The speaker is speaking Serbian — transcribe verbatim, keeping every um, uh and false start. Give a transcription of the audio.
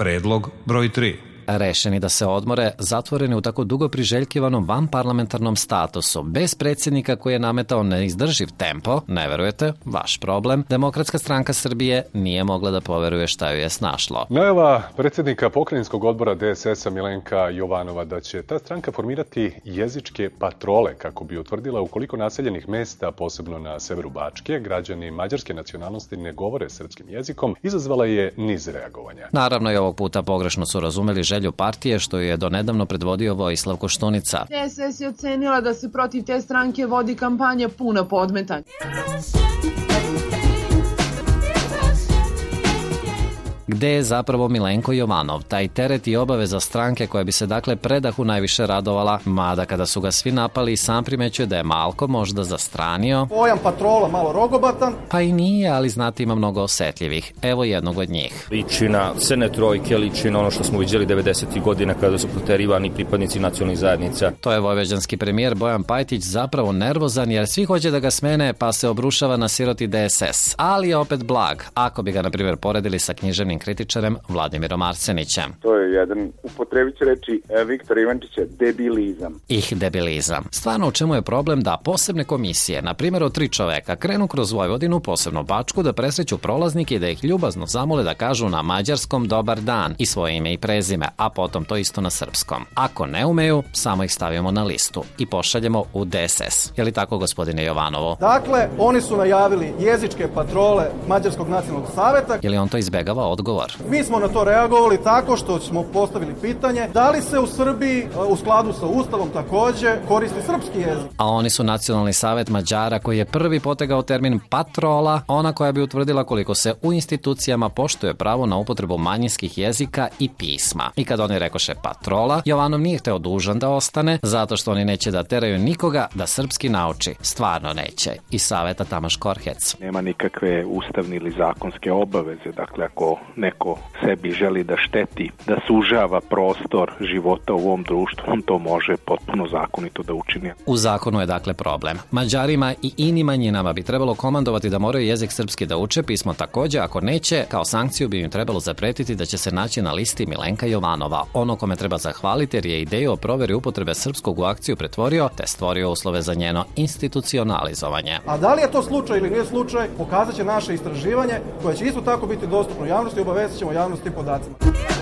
Predlog broj tri. Rešeni da se odmore, zatvoreni u tako dugo priželjkivanom vanparlamentarnom statusu, bez predsjednika koji je nametao neizdrživ tempo, ne verujete, vaš problem, Demokratska stranka Srbije nije mogla da poveruje šta ju je snašlo. Najava predsjednika pokrajinskog odbora D S S-a Milenka Jovanova da će ta stranka formirati jezičke patrole kako bi utvrdila u koliko naseljenih mesta, posebno na severu Bačke, građani mađarske nacionalnosti ne govore srpskim jezikom, izazvala je niz reagovanja. Naravno i ovog puta pogrešno su razumeli želju partije što ju je donedavno predvodio Vojislav Koštunica. D S S je ocenila da se protiv te stranke vodi kampanja puna podmetanja. Gde je zapravo Milenko Jovanov, taj teret i obaveza stranke koja bi se dakle predahu najviše radovala, mada kada su ga svi napali sam primećuje da je malko možda zastranio. Pojam patrola malo rogobatan. Pa i nije, ali znate ima mnogo osetljivih. Evo jednog od njih. Liči na crne trojke, liči na ono što smo vidjeli devedesetih godina kada su proterivani pripadnici nacionalnih zajednica. To je vojvođanski premijer Bojan Pajtić zapravo nervozan jer svi hoće da ga smene pa se obrušava na siroti D S S. Ali je opet blag, ako bi ga na primjer poredili sa književnim kritičarem Vladimirom Arsenićem. To je jedan, upotrebit će reći Viktora Ivančića, debilizam. Ih debilizam. Stvarno u čemu je problem da posebne komisije, na primjer od tri čoveka, krenu kroz Vojvodinu, posebno Bačku, da presreću prolaznike i da ih ljubazno zamole da kažu na mađarskom dobar dan i svoje ime i prezime, a potom to isto na srpskom. Ako ne umeju, samo ih stavimo na listu i pošaljemo u D S S. Je li tako, gospodine Jovanovo? Dakle, oni su najavili jezičke patrole Mađarskog nacionalnog saveta. Je li on to izbegava odgovor? Mi smo na to reagovali tako što smo postavili pitanje da li se u Srbiji u skladu sa Ustavom takođe koristi srpski jezik. A oni su Nacionalni savet Mađara koji je prvi potegao termin patrola, ona koja bi utvrdila koliko se u institucijama poštuje pravo na upotrebu manjinskih jezika i pisma. I kad oni rekoše patrola, Jovanov nije hteo dužan da ostane, zato što oni neće da teraju nikoga da srpski nauči. Stvarno neće. I saveta Tamaš Korhec. Nema nikakve ustavne ili zakonske obaveze, dakle ako neko sebi želi da šteti, da sužava prostor života u ovom društvu, on to može potpuno zakonito da učini. U zakonu je dakle problem. Mađarima i inim manjinama bi trebalo komandovati da moraju jezik srpski da uče, pismo takođe, ako neće, kao sankciju bi im trebalo zapretiti da će se naći na listi Milenka Jovanova, ono kome treba zahvaliti jer je ideju o proveri upotrebe srpskog u akciju pretvorio te stvorio uslove za njeno institucionalizovanje. A da li je to slučaj ili nije slučaj, pokazat će naše istraživanje koje će isto tako biti dostupno javnosti, obavezat ćemo javnosti podacima.